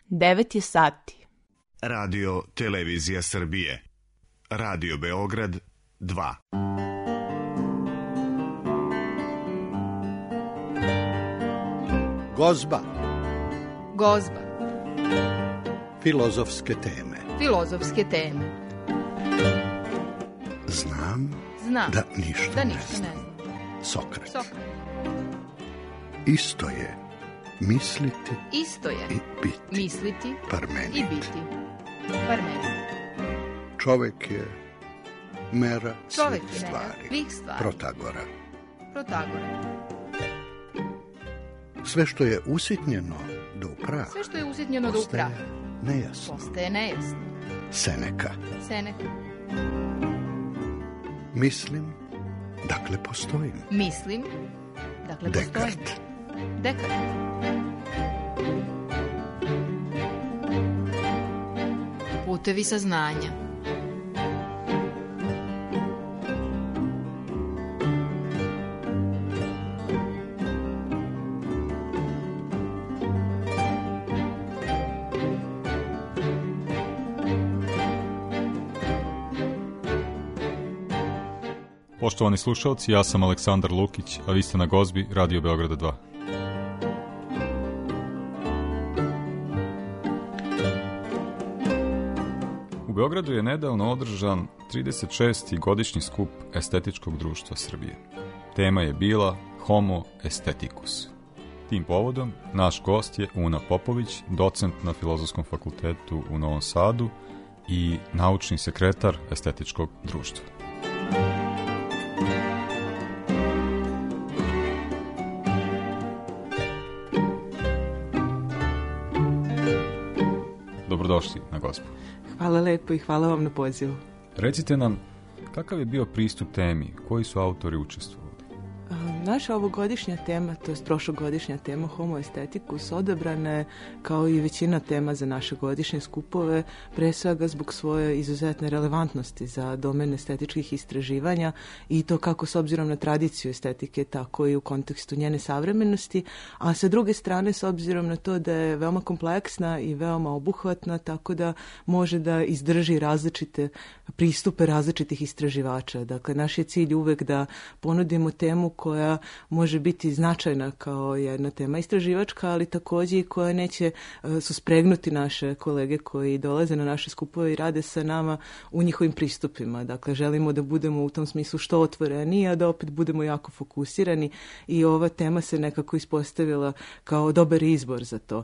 9 je sati. Radio Televizija Srbije. Radio Beograd 2. Gozba. Gozba. Filozofske teme. Filozofske teme. Znam da ništa ne znam. Sokrat. Isto je misliti i biti. Misliti Parmenid. i biti. Parmenid. Čovek je mera Čovek svih je mera stvari. svih stvari. Protagora. Sve što je usitnjeno do prah. Sve što je usitnjeno do prah. Postaje nejasno. Seneka. Mislim, dakle postojim. Dekart. Putevi saznanja. Poštovani slušalci, ja sam Aleksandar Lukić, a vi ste na Gozbi Radio Beograda 2. U Beogradu je nedavno održan 36. godišnji skup Estetičkog društva Srbije. Tema je bila Homo Aestheticus. Tim povodom naš gost je Una Popović, docent na Filozofskom fakultetu u Novom Sadu i naučni sekretar Estetičkog društva. Dobrodošli na Gozbu. Hvala lepo i hvala vam na pozivu. Recite nam, kakav je bio pristup temi? Koji su autori učestvovali? Naša ovogodišnja tema, to je prošlogodišnja tema Homo Aestheticus, odabrana je kao i većina tema za naše godišnje skupove, pre svega zbog svoje izuzetne relevantnosti za domen estetičkih istraživanja i to kako s obzirom na tradiciju estetike, tako i u kontekstu njene savremenosti, a sa druge strane s obzirom na to da je veoma kompleksna i veoma obuhvatna, tako da može da izdrži različite pristupe različitih istraživača. Dakle, naš je cilj uvek da ponudimo temu koja može biti značajna kao jedna tema istraživačka, ali također i koja neće suspregnuti naše kolege koji dolaze na naše skupove i rade sa nama u njihovim pristupima. Dakle, želimo da budemo u tom smislu što otvoreniji, a da opet budemo jako fokusirani i ova tema se nekako ispostavila kao dobar izbor za to.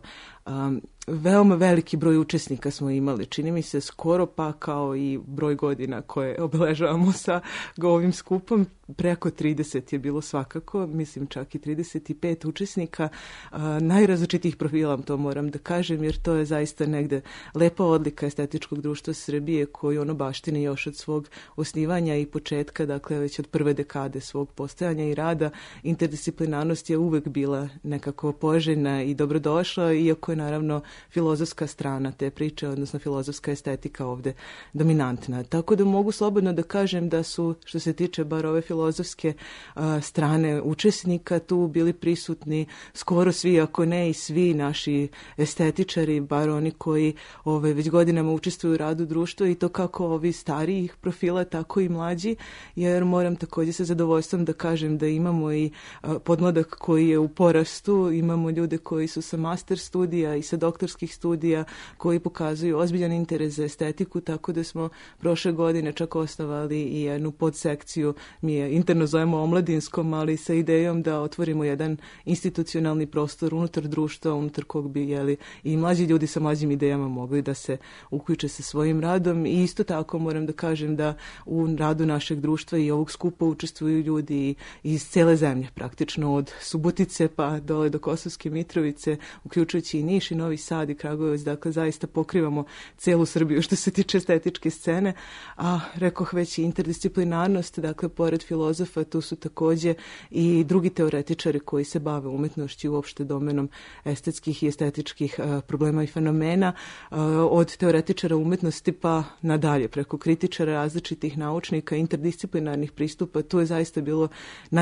Veoma veliki broj učesnika smo imali, čini mi se skoro pa kao i broj godina koje obeležavamo sa ovim skupom, preko 30 je bilo svakako, mislim čak i 35 učesnika, najrazličitijih profila, to moram da kažem, jer to je zaista negde lepa odlika Estetičkog društva Srbije koji ono baštini još od svog osnivanja i početka, dakle već od prve dekade svog postojanja i rada. Interdisciplinarnost je uvek bila nekako poželjna i dobrodošla, iako je naravno filozofska strana te priče, odnosno filozofska estetika ovde dominantna. Tako da mogu slobodno da kažem da su, što se tiče bar ove filozofske strane učesnika, tu bili prisutni skoro svi, ako ne i svi naši estetičari, bar oni koji već godinama učestvuju u radu društva i to kako ovi starijih profila, tako i mlađi, jer moram također sa zadovoljstvom da kažem da imamo i podmladak koji je u porastu, imamo ljude koji su sa master studija i sa doktorskih studija koji pokazuju ozbiljan interes za estetiku, tako da smo prošle godine čak osnovali i jednu podsekciju, mi je interno zovemo omladinskom, ali sa idejom da otvorimo jedan institucionalni prostor unutar društva, unutar kog bi i mlađi ljudi sa mlađim idejama mogli da se uključe sa svojim radom. I isto tako moram da kažem da u radu našeg društva i ovog skupa učestvuju ljudi iz cele zemlje, praktično od Subotice pa dole do Kosovske Mitrovice, uključujući i Niš i Novi Sad i Kragujevac, dakle zaista pokrivamo celu Srbiju što se tiče estetičke scene, a rekoh već i interdisciplinarnost, dakle pored filozofa tu su također i drugi teoretičari koji se bave umetnošću i uopšte domenom estetskih i estetičkih problema i fenomena, od teoretičara umetnosti pa nadalje, preko kritičara različitih naučnika, interdisciplinarnih pristupa, tu je zaista bilo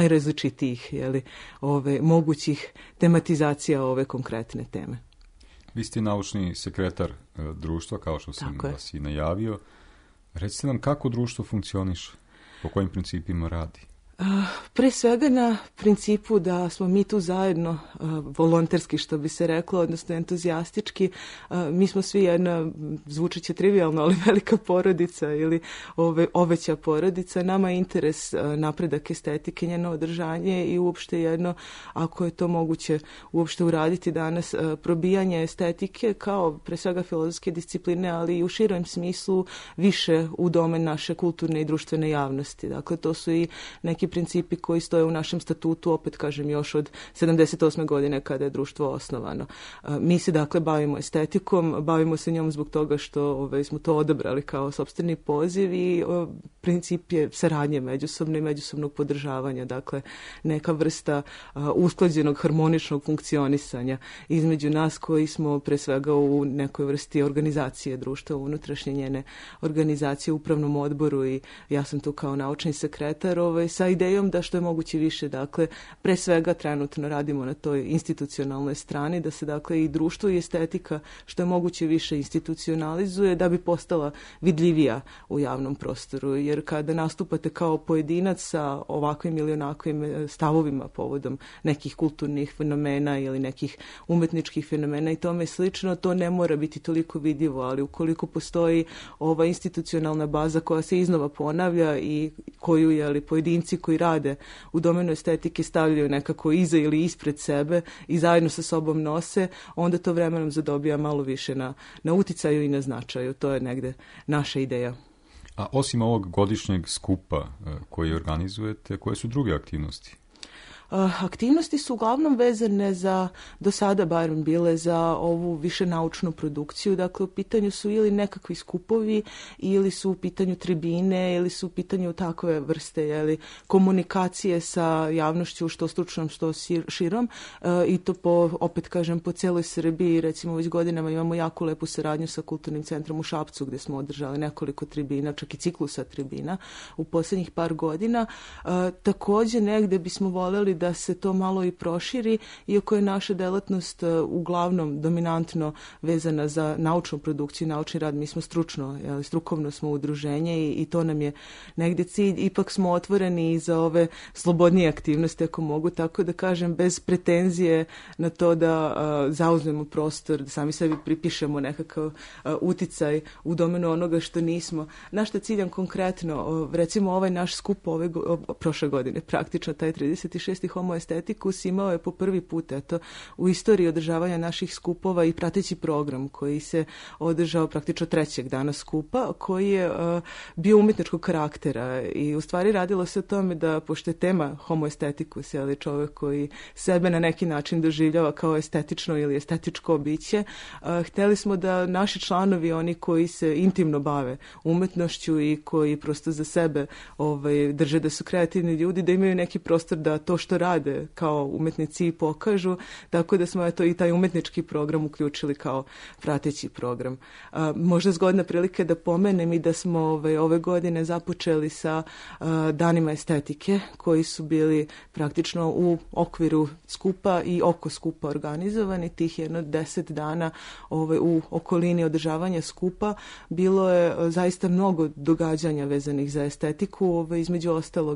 najrazličitijih mogućih tematizacija ove konkretne teme. Vi ste naučni sekretar društva, kao što sam vas i najavio. Recite nam kako društvo funkcioniše, po kojim principima radi? Pre svega na principu da smo mi tu zajedno volonterski, što bi se reklo, odnosno entuzijastički. Mi smo svi jedna, zvučeće trivijalno, ali velika porodica ili oveća porodica. Nama je interes napredak estetike, njeno održanje i uopšte jedno, ako je to moguće uopšte uraditi danas, probijanje estetike kao pre svega filozofske discipline, ali i u širem smislu više u domen naše kulturne i društvene javnosti. Dakle, to su i neki principi koji stoje u našem statutu, opet kažem još od 78. godine kada je društvo osnovano. Mi se dakle bavimo estetikom, bavimo se njom zbog toga što smo to odabrali kao sopstveni poziv i princip je saradnje međusobno i međusobnog podržavanja, dakle neka vrsta usklađenog harmoničnog funkcionisanja između nas koji smo pre svega u nekoj vrsti organizacije društva, unutrašnje njene organizacije u upravnom odboru i ja sam tu kao naučni sekretar sa idejom da što je moguće više, dakle, pre svega trenutno radimo na toj institucionalnoj strani, da se dakle i društvo i estetika što je moguće više institucionalizuje da bi postala vidljivija u javnom prostoru, jer kada nastupate kao pojedinac sa ovakvim ili onakvim stavovima povodom nekih kulturnih fenomena ili nekih umetničkih fenomena i tome slično, to ne mora biti toliko vidljivo, ali ukoliko postoji ova institucionalna baza koja se iznova ponavlja i koju je pojedinci koji rade u domenu estetike stavljaju nekako iza ili ispred sebe i zajedno sa sobom nose, onda to vremenom zadobija malo više na uticaju i na značaju. To je negde naša ideja. A osim ovog godišnjeg skupa koji organizujete, koje su druge aktivnosti? Aktivnosti su uglavnom vezane za, do sada barem bile, za ovu više naučnu produkciju. Dakle, u pitanju su ili nekakvi skupovi, ili su u pitanju tribine, ili su u pitanju takve vrste komunikacije sa javnošću, što stručnom, što širom. I to opet kažem, po cijeloj Srbiji. Recimo, već godinama imamo jako lepu saradnju sa Kulturnim centrom u Šapcu, gde smo održali nekoliko tribina, čak i ciklusa tribina u posljednjih par godina. Također, negde bismo voljeli da se to malo i proširi, iako je naša delatnost uglavnom dominantno vezana za naučnu produkciju, naučni rad. Mi smo strukovno smo udruženje i to nam je negdje cilj. Ipak smo otvoreni i za ove slobodnije aktivnosti, ako mogu tako da kažem, bez pretenzije na to da zauzmemo prostor, da sami sebi pripišemo nekakav uticaj u domenu onoga što nismo. Na šta ciljam konkretno, recimo ovaj naš skup prošle godine, praktično taj 36. Homo Estetikus imao je po prvi put u istoriji održavanja naših skupova i prateći program koji se održao praktično trećeg dana skupa, koji je bio umjetničkog karaktera i u stvari radilo se o tome da, pošto je tema Homo Estetikus, čovjek koji sebe na neki način doživljava kao estetično ili estetičko biće, htjeli smo da naši članovi, oni koji se intimno bave umjetnošću i koji prosto za sebe drže da su kreativni ljudi, da imaju neki prostor da to što rade kao umjetnici i pokažu, tako da smo i taj umjetnički program uključili kao prateći program. Možda zgodna prilika da pomenem i da smo ove godine započeli sa danima estetike koji su bili praktično u okviru skupa i oko skupa organizovani. Tih 10 dana u okolini održavanja skupa bilo je zaista mnogo događanja vezanih za estetiku, između ostalog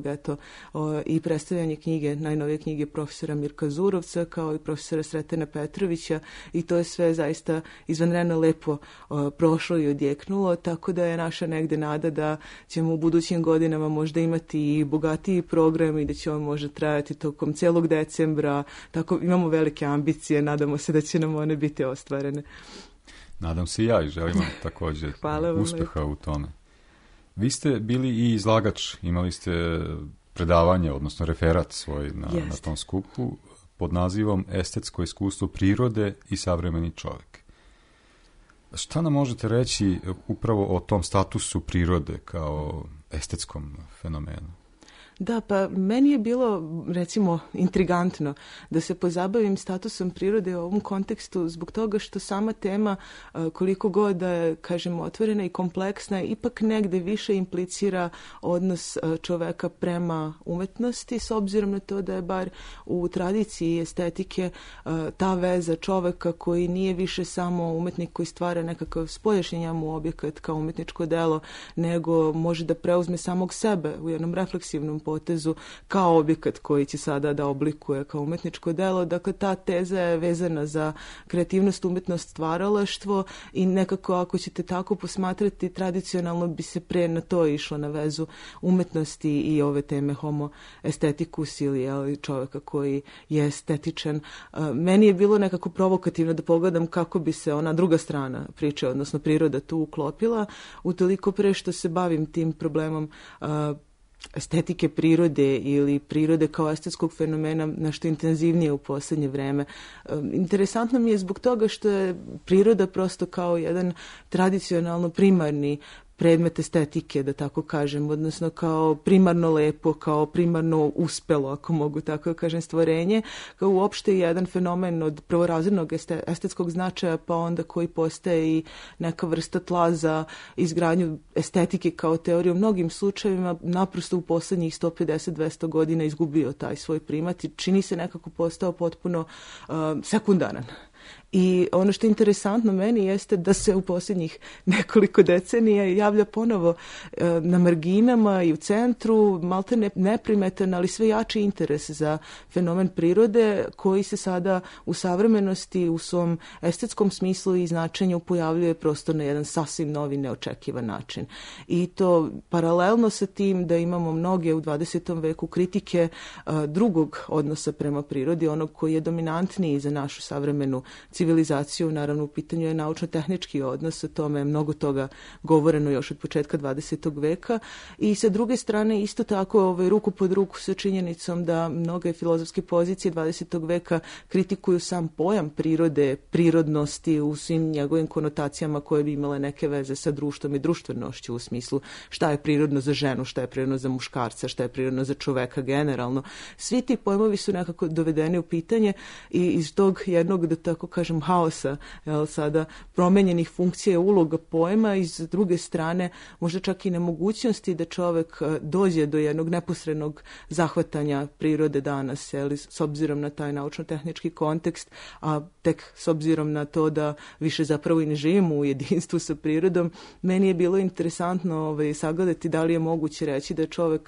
i predstavljanje knjige, najnovije knjige profesora Mirka Zurovca kao i profesora Sretena Petrovića i to je sve zaista izvanredno lepo prošlo i odjeknulo, tako da je naša negde nada da ćemo u budućim godinama možda imati i bogatiji program i da će on možda trajati tokom cijelog decembra. Tako imamo velike ambicije, nadamo se da će nam one biti ostvarene. Nadam se i ja i želim vam također uspeha u tome. Vi ste bili i izlagač, imali ste predavanje, odnosno referat svoj na tom skupu pod nazivom Estetsko iskustvo prirode i savremeni čovjek. Šta nam možete reći upravo o tom statusu prirode kao estetskom fenomenu? Da, pa meni je bilo, recimo, intrigantno da se pozabavim statusom prirode u ovom kontekstu zbog toga što sama tema, koliko god da je, kažem, otvorena i kompleksna, ipak negde više implicira odnos čoveka prema umetnosti, s obzirom na to da je bar u tradiciji estetike ta veza čoveka koji nije više samo umetnik koji stvara nekakav spoljašnji njemu objekat kao umetničko delo, nego može da preuzme samog sebe u jednom refleksivnom potezu kao objekat koji će sada da oblikuje kao umetničko delo. Dakle, ta teza je vezana za kreativnost, umetnost, stvaralaštvo i nekako, ako ćete tako posmatrati, tradicionalno bi se pre na to išlo, na vezu umetnosti i ove teme homo estetikus ili čovjeka koji je estetičan. Meni je bilo nekako provokativno da pogledam kako bi se ona druga strana priče, odnosno priroda, tu uklopila, utoliko pre što se bavim tim problemom estetike prirode ili prirode kao estetskog fenomena nešto intenzivnije u posljednje vreme. Interesantno mi je zbog toga što je priroda prosto kao jedan tradicionalno primarni predmet estetike, da tako kažem, odnosno kao primarno lepo, kao primarno uspelo, ako mogu tako kažem, stvorenje, kao uopšte jedan fenomen od prvorazrednog estetskog značaja, pa onda koji postaje i neka vrsta tla za izgradnju estetike kao teoriju. U mnogim slučajevima naprosto u poslednjih 150-200 godina izgubio taj svoj primat i čini se nekako postao potpuno sekundaran. I ono što je interesantno meni jeste da se u posljednjih nekoliko decenija javlja ponovo na marginama i u centru, malte neprimetan, ali sve jači interes za fenomen prirode koji se sada u savremenosti u svom estetskom smislu i značenju pojavljuje prosto na jedan sasvim novi, neočekivan način. I to paralelno sa tim da imamo mnoge u 20. veku kritike drugog odnosa prema prirodi, onog koji je dominantniji za našu savremenu civilizaciju. Naravno, u pitanju je naučno-tehnički odnos, o tome je mnogo toga govoreno još od početka 20. veka i sa druge strane isto tako ruku pod ruku sa činjenicom da mnoge filozofske pozicije 20. veka kritikuju sam pojam prirode, prirodnosti u svim njegovim konotacijama koje bi imale neke veze sa društvom i društvenošću u smislu šta je prirodno za ženu, šta je prirodno za muškarca, šta je prirodno za čoveka generalno. Svi ti pojmovi su nekako dovedeni u pitanje i iz tog jednog, da tako kažem, haosa, sada promenjenih funkcija i uloga pojma i s druge strane možda čak i nemogućnosti da čovek dođe do jednog neposrednog zahvatanja prirode danas, s obzirom na taj naučno-tehnički kontekst, a tek s obzirom na to da više zapravo i ne živimo u jedinstvu sa prirodom, meni je bilo interesantno sagledati da li je moguće reći da je čovek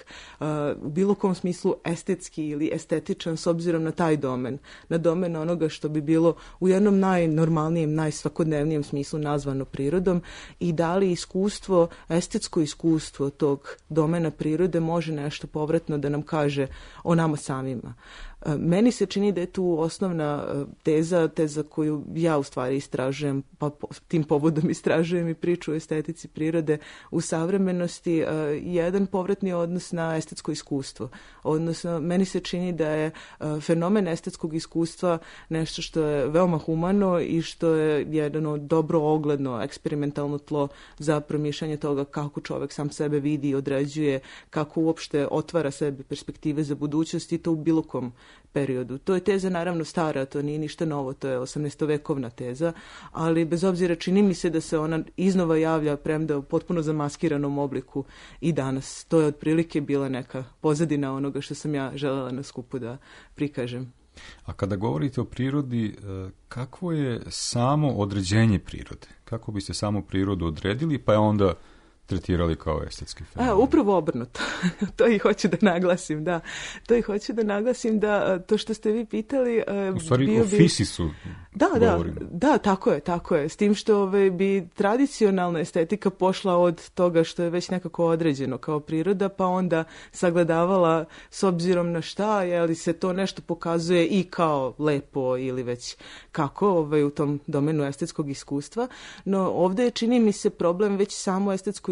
u bilo kom smislu estetski ili estetičan s obzirom na taj domen, na domen onoga što bi bilo u jednom najnormalnijem, najsvakodnevnijem smislu nazvano prirodom i da li iskustvo, estetsko iskustvo tog domena prirode može nešto povratno da nam kaže o nama samima. Meni se čini da je tu osnovna teza koju ja u stvari istražujem, pa tim povodom istražujem i priču o estetici prirode u savremenosti, jedan povratni odnos na estetsko iskustvo. Odnosno, meni se čini da je fenomen estetskog iskustva nešto što je veoma humano i što je jedno dobro ogledno eksperimentalno tlo za promišljanje toga kako čovek sam sebe vidi i određuje, kako uopšte otvara sebi perspektive za budućnost i to u bilo kom periodu. To je teza naravno stara, to nije ništa novo, to je 18-vekovna teza, ali bez obzira čini mi se da se ona iznova javlja premda u potpuno zamaskiranom obliku i danas. To je otprilike bila neka pozadina onoga što sam ja želela na skupu da prikažem. A kada govorite o prirodi, kakvo je samo određenje prirode? Kako biste samo prirodu odredili, pa je onda tretirali kao estetski fenomen? Upravo obrnuto. To i hoću da naglasim, da. To i hoću da naglasim da to što ste vi pitali... U stvari o fisisu govorimo. Da, tako je. S tim što bi tradicionalna estetika pošla od toga što je već nekako određeno kao priroda, pa onda sagledavala s obzirom na šta, je li se to nešto pokazuje i kao lepo ili već kako u tom domenu estetskog iskustva. No ovdje je, čini mi se, problem već samo estetsko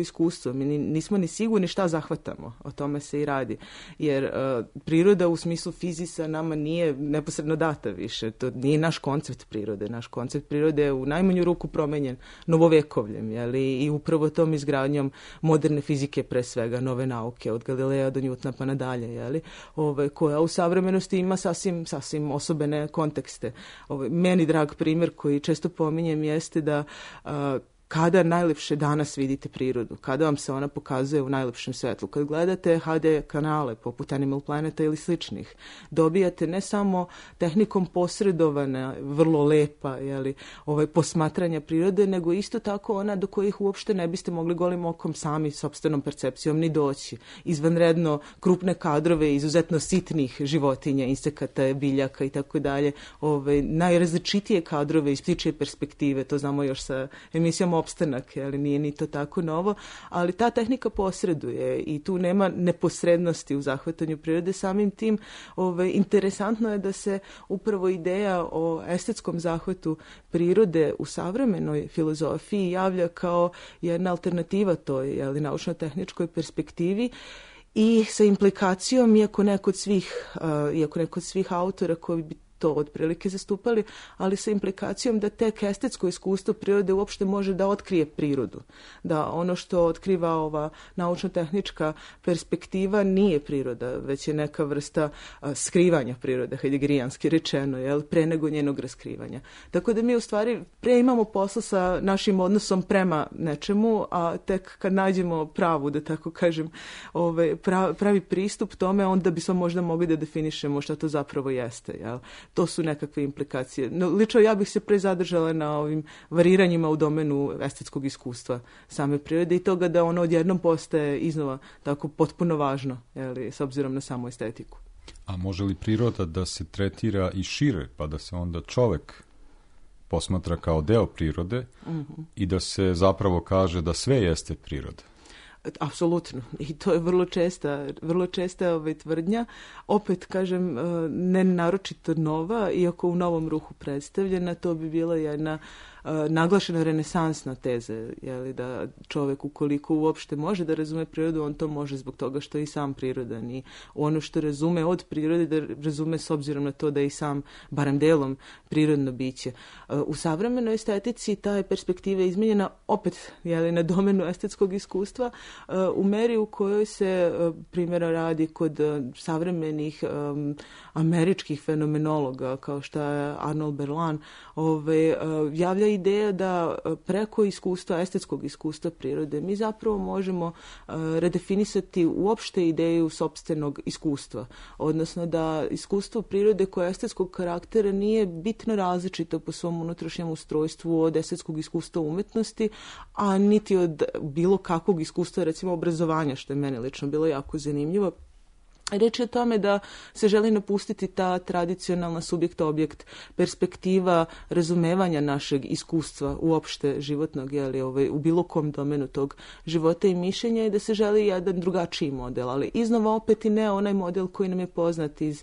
iskustvo. Mi nismo ni sigurni šta zahvatamo, o tome se i radi. Jer priroda u smislu fizisa nama nije neposredno data više. To nije naš koncept prirode. Naš koncept prirode je u najmanju ruku promenjen novovekovljem, jeli? I upravo tom izgradnjom moderne fizike, pre svega nove nauke, od Galileja do Njutona pa nadalje, jeli? Koja u savremenosti ima sasvim osobene kontekste. Meni drag primjer koji često pominjem jeste da kada najlepše danas vidite prirodu, kada vam se ona pokazuje u najlepšem svetlu, kad gledate HD kanale poput Animal Planeta ili sličnih, dobijate ne samo tehnikom posredovane, vrlo lepa, posmatranja prirode, nego isto tako ona do kojih uopšte ne biste mogli golim okom sami sopstvenom percepcijom ni doći. Izvanredno krupne kadrove, izuzetno sitnih životinja, insekata, biljaka i tako dalje, najrazličitije kadrove iz ptičje perspektive, to znamo još sa emisijom Opstanak, ali nije ni to tako novo, ali ta tehnika posreduje i tu nema neposrednosti u zahvatanju prirode. Samim tim interesantno je da se upravo ideja o estetskom zahvatu prirode u savremenoj filozofiji javlja kao jedna alternativa toj naučno-tehničkoj perspektivi i sa implikacijom, iako neko od svih autora koji bi to otprilike zastupali, ali sa implikacijom da tek estetsko iskustvo prirode uopšte može da otkrije prirodu. Da ono što otkriva ova naučno-tehnička perspektiva nije priroda, već je neka vrsta skrivanja prirode, heidegerijanski rečeno, pre nego njenog raskrivanja. Tako da mi u stvari pre imamo posla sa našim odnosom prema nečemu, a tek kad nađemo pravu, da tako kažem, pravi pristup tome, onda bismo možda mogli da definišemo šta to zapravo jeste, jel? To su nekakve implikacije. No, lično ja bih se pre zadržala na ovim variranjima u domenu estetskog iskustva same prirode i toga da ono odjednom postaje iznova tako potpuno važno, s obzirom na samu estetiku. A može li priroda da se tretira i šire, pa da se onda čovek posmatra kao deo prirode i da se zapravo kaže da sve jeste priroda? Apsolutno. I to je vrlo česta tvrdnja. Opet, kažem, ne naročito nova, iako u novom ruhu predstavljena, to bi bila jedna naglašena renesansna teza, da čovjek ukoliko uopšte može da razume prirodu, on to može zbog toga što je i sam prirodan i ono što razume od prirode da razume s obzirom na to da je i sam barem delom prirodno biće. U savremenoj estetici ta je perspektiva izmijenjena opet na domenu estetskog iskustva u meri u kojoj se primjera radi kod savremenih američkih fenomenologa kao što je Arnold Berlan javlja ideja da preko iskustva, estetskog iskustva prirode, mi zapravo možemo redefinisati uopšte ideju sopstvenog iskustva. Odnosno da iskustvo prirode koje je estetskog karaktera nije bitno različito po svom unutrašnjem ustrojstvu od estetskog iskustva umetnosti, a niti od bilo kakvog iskustva, recimo obrazovanja, što je meni lično bilo jako zanimljivo. Reč je o tome da se želi napustiti ta tradicionalna subjekt-objekt perspektiva razumevanja našeg iskustva uopšte životnog, u bilo kom domenu tog života i mišljenja i da se želi jedan drugačiji model, ali iznova opet i ne onaj model koji nam je poznat iz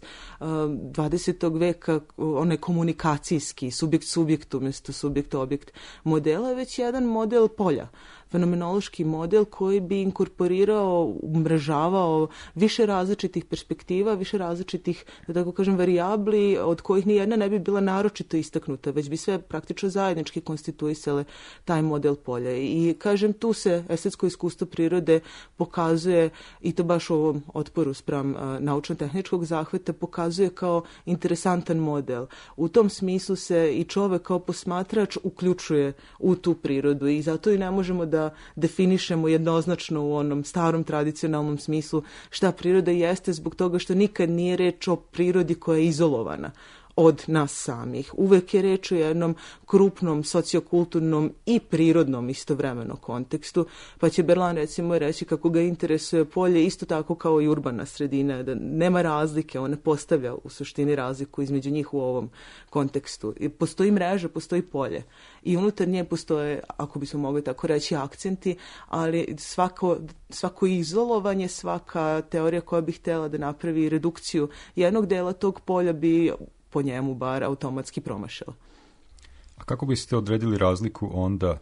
20. veka, onaj komunikacijski, subjekt-subjekt umjesto subjekt-objekt modela, već jedan model polja. Fenomenološki model koji bi inkorporirao, umrežavao više različitih perspektiva, više različitih, da tako kažem, varijabli, od kojih nijedna ne bi bila naročito istaknuta, već bi sve praktično zajednički konstituisale taj model polja. I kažem, tu se estetsko iskustvo prirode pokazuje, i to baš u ovom otporu spram naučno-tehničkog zahvata, pokazuje kao interesantan model. U tom smislu se i čovek kao posmatrač uključuje u tu prirodu i zato i ne možemo da definišemo jednoznačno u onom starom tradicionalnom smislu šta priroda jeste, zbog toga što nikad nije reč o prirodi koja je izolovana od nas samih. Uvek je reč o jednom krupnom, sociokulturnom i prirodnom istovremeno kontekstu, pa će Berlan recimo reći kako ga interesuje polje isto tako kao i urbana sredina, da nema razlike, on ne postavlja u suštini razliku između njih u ovom kontekstu. I postoji mreža, postoji polje i unutar nje postoje, ako bismo mogli tako reći, akcenti, ali svako izolovanje, svaka teorija koja bi htjela da napravi redukciju jednog dela tog polja bi po njemu bar automatski promašila. A kako biste odredili razliku onda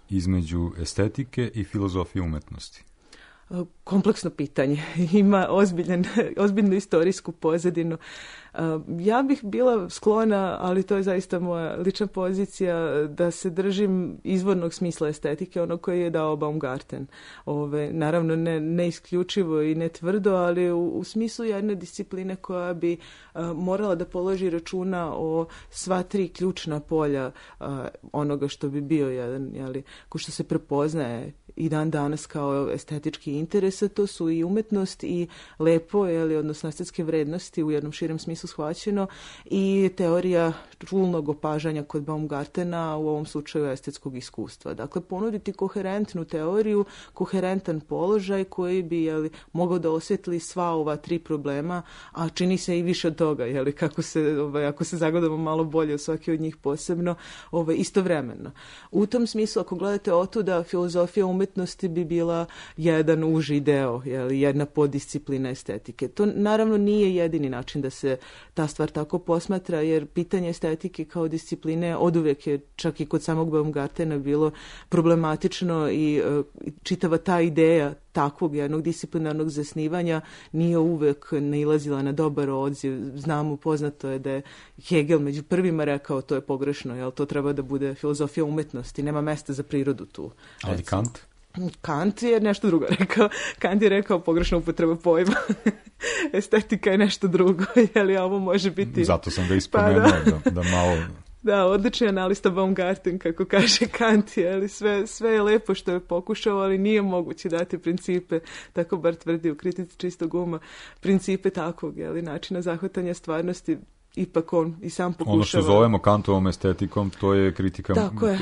između estetike i filozofije umetnosti? Kompleksno pitanje. Ima ozbiljnu istorijsku pozadinu. Ja bih bila sklona, ali to je zaista moja lična pozicija, da se držim izvornog smisla estetike, ono koji je dao Baumgarten. Naravno, ne isključivo i ne tvrdo, ali u smislu jedne discipline koja bi morala da položi računa o sva tri ključna polja onoga što bi bio jedan, ko što se prepoznaje i dan danas kao estetički interes, to su i umetnost i lepo, odnosno estetske vrednosti u jednom širem smislu shvaćeno, i teorija čulnog opažanja kod Baumgartena, u ovom slučaju estetskog iskustva. Dakle, ponuditi koherentnu teoriju, koherentan položaj koji bi mogao da osvetli sva ova tri problema, a čini se i više od toga, kako se, ako se zagledamo malo bolje u svaki od njih posebno, istovremeno. U tom smislu, ako gledate otuda, filozofija umetnosti bi bila jedan uži deo, jedna poddisciplina estetike. To naravno nije jedini način da se ta stvar tako posmatra, jer pitanje estetike kao discipline oduvijek je, čak i kod samog Baumgartena, bilo problematično i čitava ta ideja takvog jednog disciplinarnog zasnivanja nije uvek nailazila na dobar odziv. Znamo, poznato je da je Hegel među prvima rekao to je pogrešno, to treba da bude filozofija umetnosti, nema mesta za prirodu tu. Ali Kant? Kant je nešto drugo rekao. Kant je rekao pogrešna upotreba pojma. Estetika je nešto drugo, ovo može biti... Zato sam ga ispomenuo, da malo... Da, odlični analista Baumgarten, kako kaže Kant, sve je lepo što je pokušao, ali nije moguće dati principe, tako bar tvrdi u kritici čistog uma, principe takvog, načina zahvatanja stvarnosti. Ipak on i sam pokušava... Ono što zovemo Kantovom estetikom, to je kritika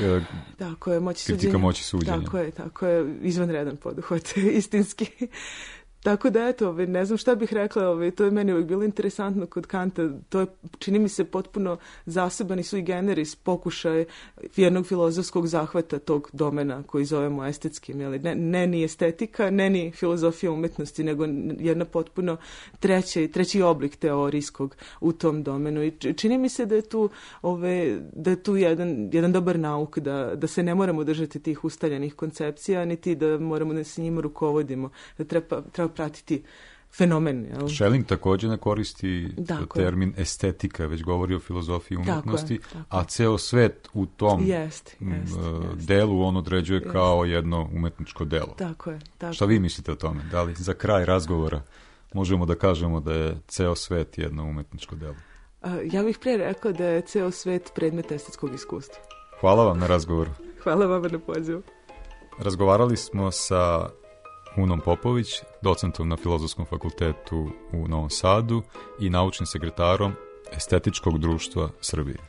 moći suđenja. Tako je, izvanredan poduhvat, istinski. Tako da, ne znam šta bih rekla, to je meni uvijek bilo interesantno kod Kanta, to je, čini mi se, potpuno zaseban i sui generis pokušaj jednog filozofskog zahvata tog domena koji zovemo estetskim, ne ni estetika, ne ni filozofija umetnosti, nego jedna potpuno treći oblik teorijskog u tom domenu. I čini mi se da je tu jedan dobar nauk, da se ne moramo držati tih ustaljenih koncepcija, niti da moramo da se njima rukovodimo, da treba pratiti fenomen. Schelling također ne koristi termin estetika, već govori o filozofiji umetnosti, a ceo svet u tom delu on određuje kao jedno umetničko delo. Tako je. Šta vi mislite o tome? Da li za kraj razgovora možemo da kažemo da je ceo svet jedno umetničko delo? Ja bih prije rekao da je ceo svet predmet estetskog iskustva. Hvala vam na razgovoru. Hvala vama na pozivu. Razgovarali smo sa Unom Popović, docentom na Filozofskom fakultetu u Novom Sadu i naučnim sekretarom Estetičkog društva Srbije.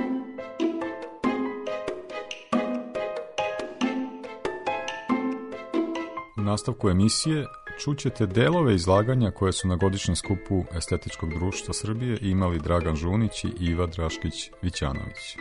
U nastavku emisije čućete delove izlaganja koje su na godišnjem skupu Estetičkog društva Srbije imali Dragan Žunić i Iva Draškić-Vićanović.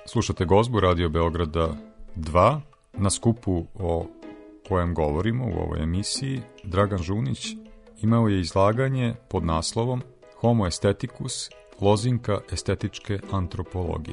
Slušate gozbu Radio Beograda 2. Na skupu o kojem govorimo u ovoj emisiji, Dragan Žunić imao je izlaganje pod naslovom Homo aestheticus, lozinka estetičke antropologije.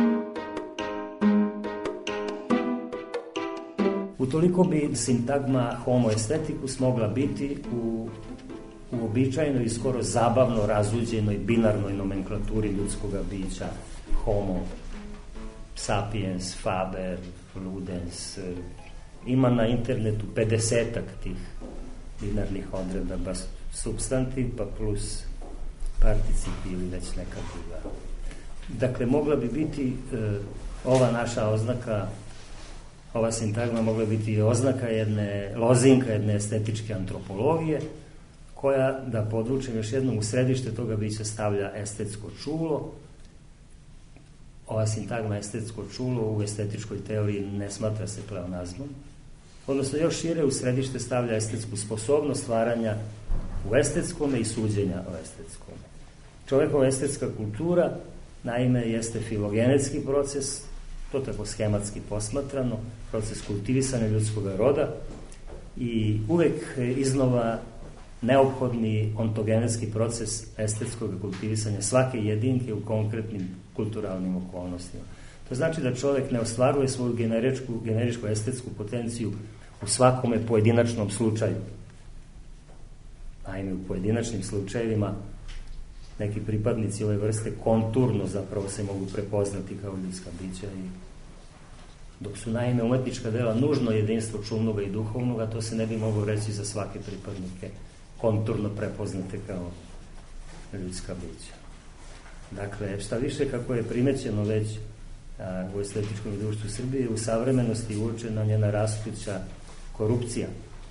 Utoliko bi sintagma homo aestheticus mogla biti u uobičajenoj i skoro zabavno razuđenoj binarnoj nomenklaturi ljudskoga bića homo sapiens, faber, ludens. Ima na internetu 50-ak tih binarnih odredaba, substantiv pa plus particip ili već neka druga. Dakle, mogla bi biti ova naša oznaka, ova sintagma mogla biti oznaka lozinka jedne estetičke antropologije, koja, da podvučem još jednom, u središte toga bića stavlja estetsko čulo. Ova sintagma estetsko čulo u estetičkoj teoriji ne smatra se pleonazmom, odnosno još šire u središte stavlja estetsku sposobnost stvaranja u estetskome i suđenja o estetskome. Čovjekova estetska kultura, naime, jeste filogenetski proces, to tako schematski posmatrano, proces kultivisanja ljudskog roda i uvek iznova neophodni ontogenetski proces estetskog kultivisanja svake jedinke u konkretnim kulturalnim okolnostima. To znači da čovjek ne ostvaruje svoju generičku estetsku potenciju u svakome pojedinačnom slučaju. Naime, u pojedinačnim slučajevima neki pripadnici ove vrste konturno zapravo se mogu prepoznati kao ljudska bića, i dok su naime umetnička dela nužno jedinstvo čulnoga i duhovnoga, to se ne bi moglo reći za svake pripadnike konturno prepoznate kao ljudska bića. Dakle, šta više, kako je primećeno već u estetičkom društvu Srbije, u savremenosti uočena njena rastuća korupcija,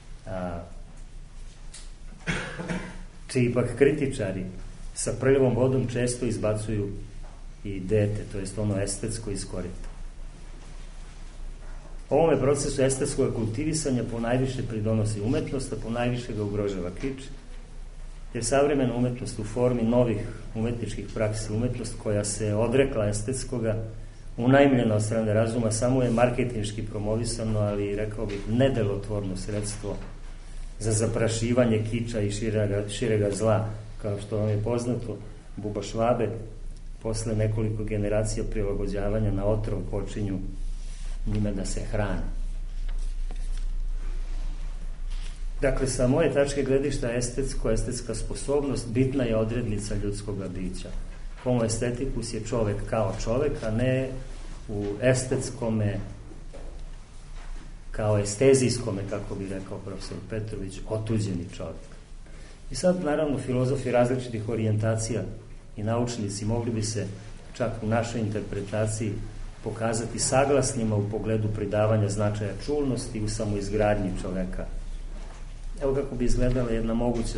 čiji pak kritičari sa prljavom vodom često izbacuju i dete, to jest ono estetsko iz korita. Ovome procesu estetskog kultivisanja ponajviše pridonosi umetnost, a ponajviše ga ugrožava kič, jer savremena umetnost u formi novih umetničkih praksi, umetnost koja se odrekla estetskoga, unajmljena od strane razuma, samo je marketinški promovisano, ali rekao bih nedelotvorno sredstvo za zaprašivanje kiča i širega zla. Kao što vam je poznato, buba Švabe posle nekoliko generacija prilagođavanja na otrov počinju njime da se hrane. Dakle, sa moje tačke gledišta estetska sposobnost bitna je odrednica ljudskoga bića. Homo aestheticus je čovek kao čovek, a ne u estetskome, kao estezijskome, kako bi rekao profesor Petrović, otuđeni čovek. I sad, naravno, filozofi različitih orijentacija i naučnici mogli bi se čak u našoj interpretaciji pokazati saglasnima u pogledu pridavanja značaja čulnosti u samoizgradnji čoveka. Evo kako bi izgledala jedna moguća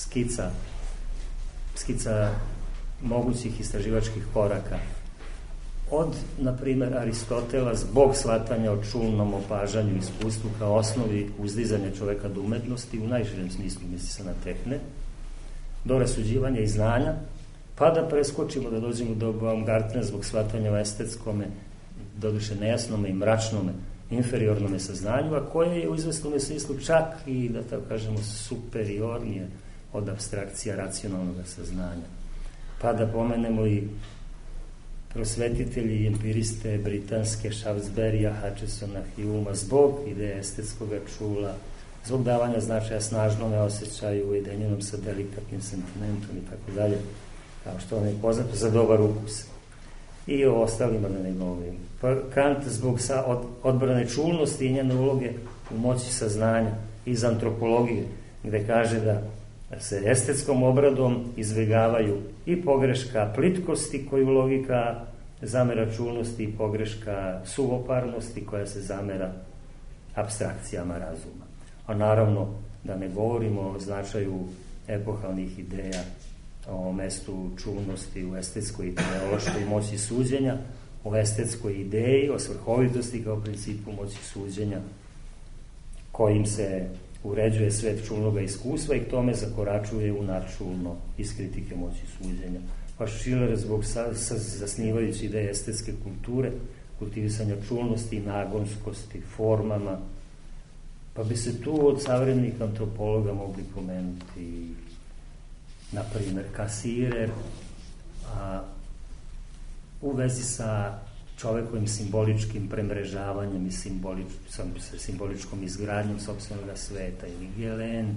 skica mogućih istraživačkih koraka. Od, na primjer, Aristotela zbog shvatanja o čulnom opažanju i iskustvu kao osnovi uzdizanja čoveka do umetnosti, u najširem smislu misli se na tehne, do rasuđivanja i znanja, pa da preskočimo da dođemo do Baumgartnera zbog shvatanja o estetskome, doduše nejasnome i mračnome, inferiornome saznanju, a koje je u izvesnom smislu čak i, da tako kažemo, superiornije od apstrakcija racionalnog saznanja. Pa da pomenemo i prosvetitelji i empiriste britanske Shaftesburyja, Hutchesona, Hume'a zbog ideje estetskog čula, zbog davanja značaja snažnome osjećaju ujedinjenom sa delikatnim sentimentom i tako dalje, kao što vam je poznato, za dobar ukus. I o ostalima da ne govorim. Kant zbog odbrane čulnosti i njene uloge u moći saznanja iz antropologije, gde kaže da se estetskom obradom izbjegavaju i pogreška plitkosti koju logika zamera čulnosti i pogreška suvoparnosti koja se zamera apstrakcijama razuma. A naravno da ne govorimo o značaju epohalnih ideja, o mestu čulnosti u estetskoj i teološkoj moći suđenja, o estetskoj ideji, o svrhovitosti kao principu moći suđenja kojim se uređuje svet čulnoga iskustva i k tome zakoračuje u nadčulno iz kritike moći suđenja. pa Schiller zbog zasnivajući ideje estetske kulture, kultivisanja čulnosti i nagonskosti, formama, pa bi se tu od savremenih antropologa mogli pomenuti, na primjer, Cassirer, u vezi sa čovekovim simboličkim premrežavanjem i simboličkom izgradnjom sopstvenog sveta, ili Gelen,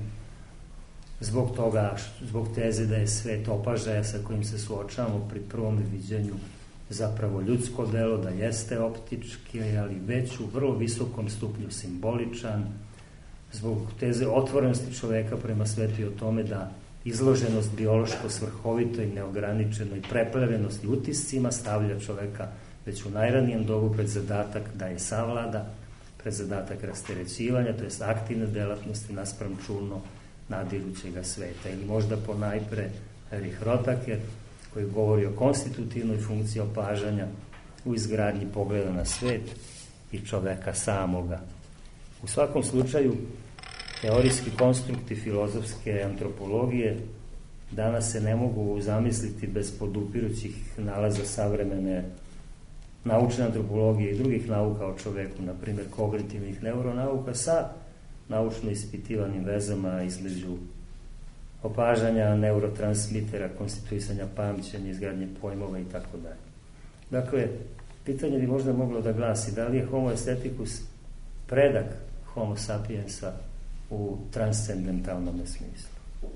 zbog teze da je svet opažaja sa kojim se suočavamo pri prvom viđenju zapravo ljudsko delo, da jeste optički, ali već u vrlo visokom stupnju simboličan, zbog teze otvorenosti čoveka prema svetu i o tome da izloženost biološko svrhovito i neograničeno i preplevenost i utiscima stavlja čoveka već u najranijem dobu pred zadatak da je savlada, pred zadatak rasterećivanja, to jest aktivne delatnosti naspram čulno nadirućega sveta. Ili možda ponajpre Erich Rothacker, koji govori o konstitutivnoj funkciji opažanja u izgradnji pogleda na svet i čoveka samoga. U svakom slučaju, teorijski konstrukti filozofske antropologije danas se ne mogu zamisliti bez podupirućih nalaza savremene naučne antropologije i drugih nauka o čoveku, na primjer kognitivnih neuronauka, sa naučno ispitivanim vezama između opažanja neurotransmitera, konstituisanja pamćenja, izgradnje pojmova i tako dalje. Dakle, pitanje bi možda moglo da glasi da li je Homo aestheticus predak Homo sapiensa u transcendentalnom smislu.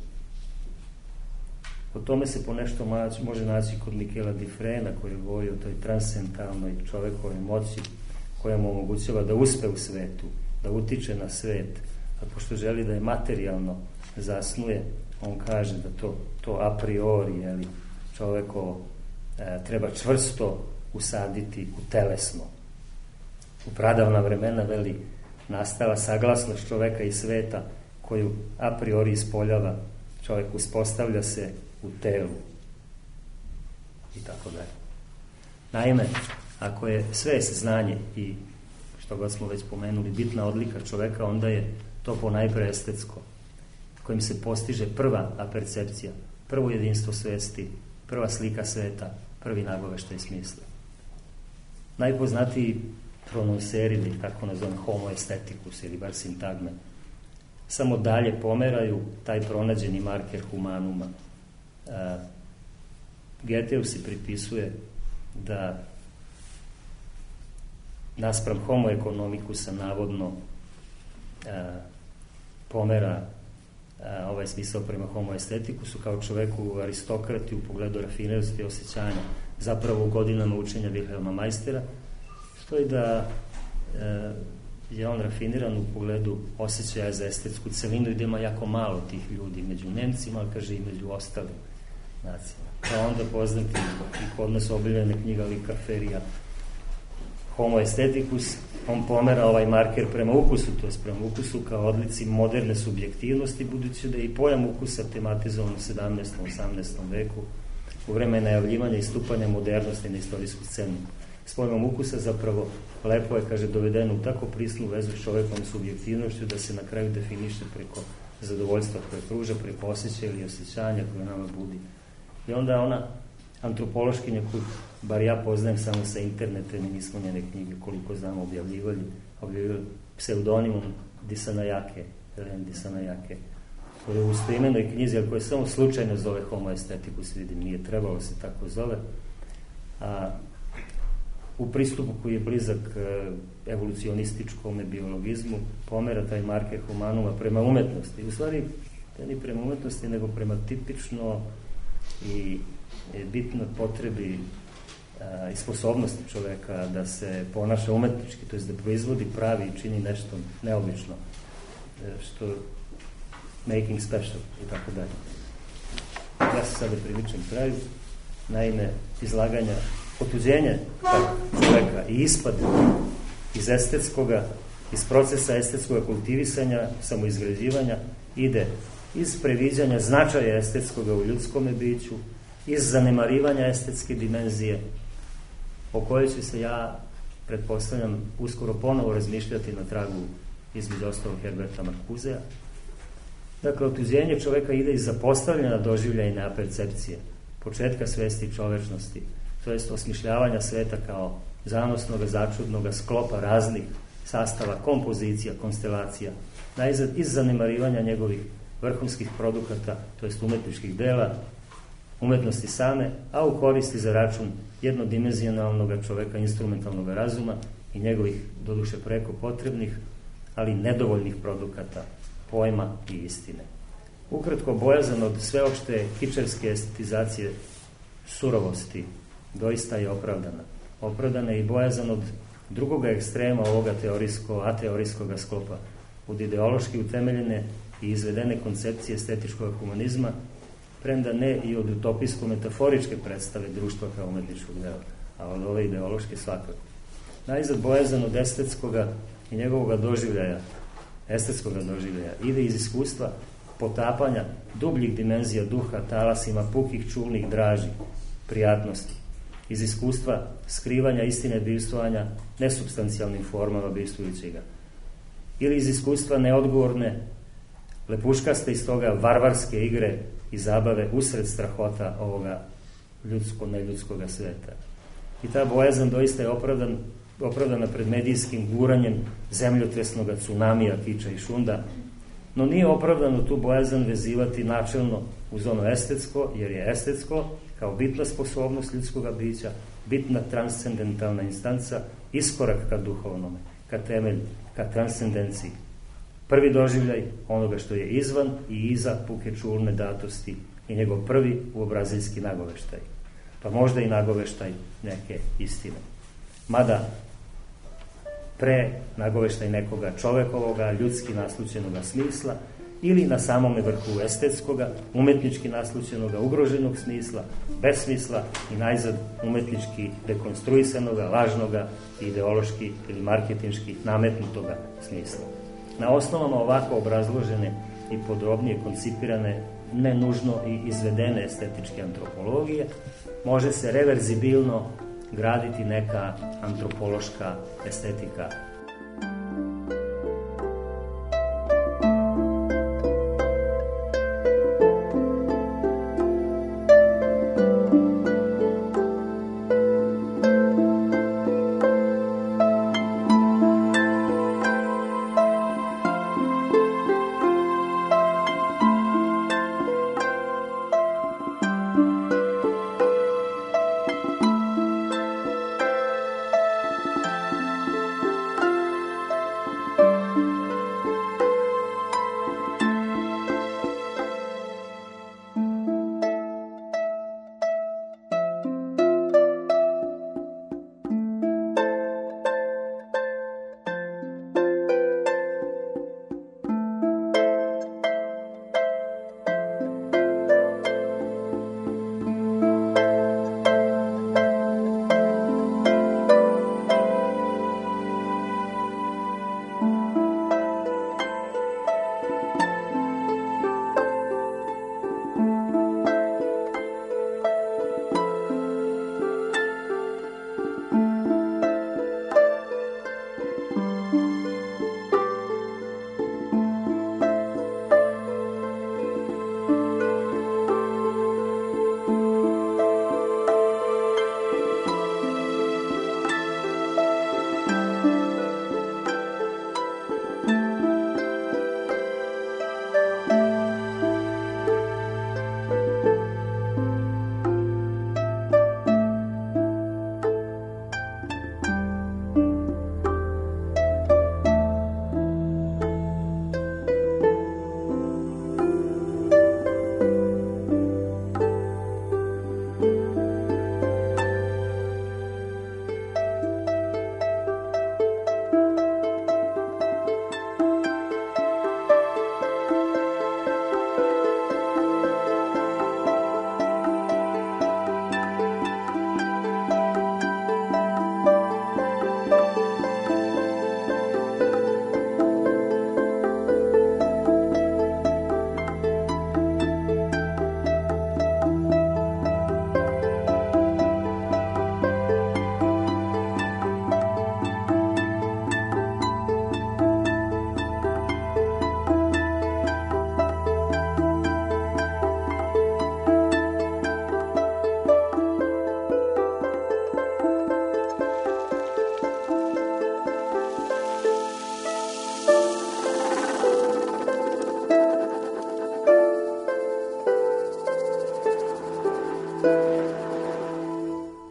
O tome se ponešto može naći kod Michela Diffrena, koji govori o toj transcendentalnoj čovekovoj moći koja mu omogućava da uspe u svetu, da utiče na svet, a pošto želi da je materijalno zasnuje, on kaže da to a priori, čovekovo treba čvrsto usaditi u telesno. U pradavna vremena, nastala saglasnost čoveka i sveta koju a priori ispoljava čovek, uspostavlja se u telu i tako dalje. Naime, ako je svest, znanje i, što god smo već pomenuli, bitna odlika čoveka, onda je to ponajpre estetsko, kojim se postiže prva apercepcija, prvo jedinstvo svesti, prva slika sveta, prvi nagoveštaj smisla. Najpoznatiji prononseri, ili tako nazvan Homo aestheticus, ili bar sintagme, samo dalje pomeraju taj pronađeni marker humanuma. Goetheu se pripisuje da naspram Homo economicusa navodno pomera ovaj smisao prema Homo aestheticusu kao čoveku aristokrati u pogledu rafiniranosti i osjećanja, zapravo u godinama učenja Wilhelma Meistera, stoji da je on rafiniran u pogledu osjećaja za estetsku celinu i da ima jako malo tih ljudi među Nemcima, ali kaže i među ostalim nacijama. Pa onda poznati i kod nas objavljena knjiga Lika Ferija Homo aestheticus, on pomera ovaj marker prema ukusu, to je prema ukusu kao odlici moderne subjektivnosti, budući da je i pojam ukusa tematizovan u 17. 18. veku u vreme najavljivanja i stupanja modernosti na istorijsku scenu. S pojmom ukusa zapravo lepo je, kaže, dovedeno u tako prisnu vezu s čovekom subjektivnošću da se na kraju definiše preko zadovoljstva koje pruža, preko osjećaja ili osjećanja koje nama budi. I onda ona antropološkinja koju bar ja poznajem samo sa interneta, mi nismo njene knjige koliko znamo objavljivali pseudonimom Disanayake, Helen Disanayake, koja je u stoimenoj knjizi, ali koja samo slučajno zove Homo aestheticus, vidim, nije trebalo se tako zove, a u pristupu koji je blizak evolucionističkom biologizmu pomera taj marker humanuma prema umetnosti. U stvari, ne ni prema umetnosti, nego prema tipično i bitno potrebi i sposobnosti čoveka da se ponaša umetnički, to je da proizvodi, pravi i čini nešto neobično, što making special i tako dalje. Ja se sada privičem kraju. Naime, izlaganja, otuđenje čoveka i ispad iz estetskoga, iz procesa estetskoga kultivisanja, samoizgrađivanja, ide iz previđanja značaja estetskoga u ljudskome biću, iz zanemarivanja estetske dimenzije, o kojoj ću se ja, pretpostavljam, uskoro ponovo razmišljati na tragu između ostalog Herberta Marcusea. Dakle, otuđenje čoveka ide iz zapostavljena doživljajne apercepcije, početka svesti čovečnosti, to jest osmišljavanja sveta kao zanosnog, začudnog sklopa raznih sastava, kompozicija, konstelacija, najzad iz zanemarivanja njegovih vrhunskih produkata, to jest umetničkih dela, umetnosti same, a u koristi za račun jednodimenzionalnog čoveka instrumentalnog razuma i njegovih, doduše preko potrebnih, ali nedovoljnih produkata, pojma i istine. Ukratko, bojazan od sveopšte kičerske estetizacije surovosti doista je opravdana. Opravdana je i bojazan od drugoga ekstrema ovoga ateorijskog sklopa, od ideološki utemeljene i izvedene koncepcije estetičkog humanizma, premda ne i od utopijsko-metaforičke predstave društva kao umetničkog dela, a od ove ideološke svakako. Najzad bojazan od estetskoga i njegovoga doživljaja, ide iz iskustva potapanja dubljih dimenzija duha talasima pukih čulnih draži, prijatnosti, iz iskustva skrivanja istine bivstvovanja nesubstancijalnim formama bivstvujućega, ili iz iskustva neodgovorne, lepuškaste iz toga varvarske igre i zabave usred strahota ovoga neljudskoga sveta. I ta bojazan doista je opravdana pred medijskim guranjem zemljotresnog tsunamija, kiča i šunda, no nije opravdano tu bojazan vezivati načelno uz ono estetsko, jer je estetsko kao bitna sposobnost ljudskoga bića, bitna transcendentalna instanca, iskorak ka duhovnome, ka temelju, ka transcendenciji. Prvi doživljaj onoga što je izvan i iza puke čulne datosti i njegov prvi uobraziljski nagoveštaj, pa možda i nagoveštaj neke istine. Mada pre nagoveštaj nekoga čovekovoga, ljudski naslućenoga smisla ili na samome vrhu estetskoga, umetnički naslućenoga, ugroženog smisla, bez smisla i najzad umetnički dekonstruisanoga, lažnoga, ideološki ili marketinški nametnutoga smisla. Na osnovama ovako obrazložene i podrobnije koncipirane, ne nužno i izvedene estetičke antropologije, može se reverzibilno graditi neka antropološka estetika.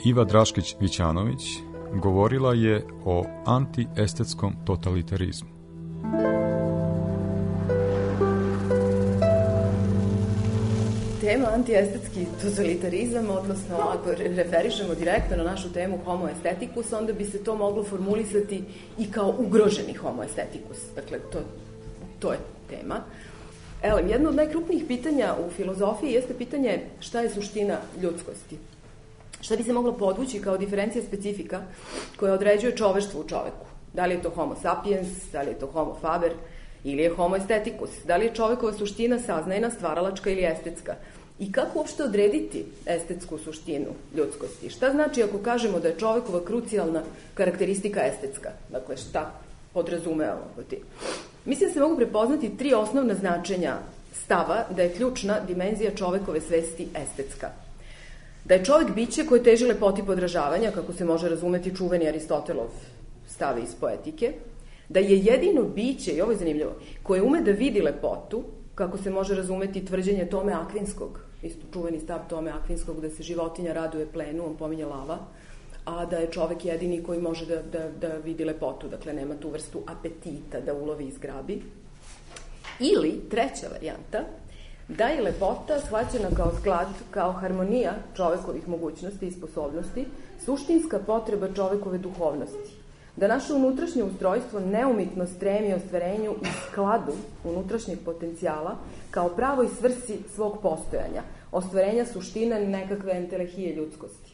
Iva Draškić-Vićanović govorila je o antiestetskom totalitarizmu. Tema antiestetski totalitarizam, odnosno ako referišemo direktno na našu temu homo estetikus, onda bi se to moglo formulisati i kao ugroženi homo estetikus. Dakle, to je tema. Jedno od najkrupnijih pitanja u filozofiji jeste pitanje šta je suština ljudskosti. Šta bi se moglo podvući kao diferencija specifika koja određuje čoveštvo u čoveku? Da li je to homo sapiens, da li je to homo faber ili je homo estetikus? Da li je čovekova suština saznajna, stvaralačka ili estetska? I kako uopšte odrediti estetsku suštinu ljudskosti? Šta znači ako kažemo da je čovekova krucijalna karakteristika estetska? Dakle, šta podrazumevamo po tim? Mislim da se mogu prepoznati 3 osnovna značenja stava da je ključna dimenzija čovekove svesti estetska. Da je čovek biće koje teži lepoti podražavanja, kako se može razumeti čuveni Aristotelov stav iz poetike, da je jedino biće, i ovo je zanimljivo, koje ume da vidi lepotu, kako se može razumeti tvrđenje Tome Akvinskog, isto čuveni stav Tome Akvinskog, da se životinja raduje plenu, on pominje lava, a da je čovek jedini koji može da vidi lepotu, dakle nema tu vrstu apetita da ulovi i zgrabi. Ili, treća varijanta, da je lepota shvaćena kao sklad, kao harmonija čovekovih mogućnosti i sposobnosti, suštinska potreba čovekove duhovnosti. Da naše unutrašnje ustrojstvo neumitno stremi ostvarenju i skladu unutrašnjeg potencijala kao pravoj svrsi svog postojanja, ostvarenja suštine nekakve entelehije ljudskosti.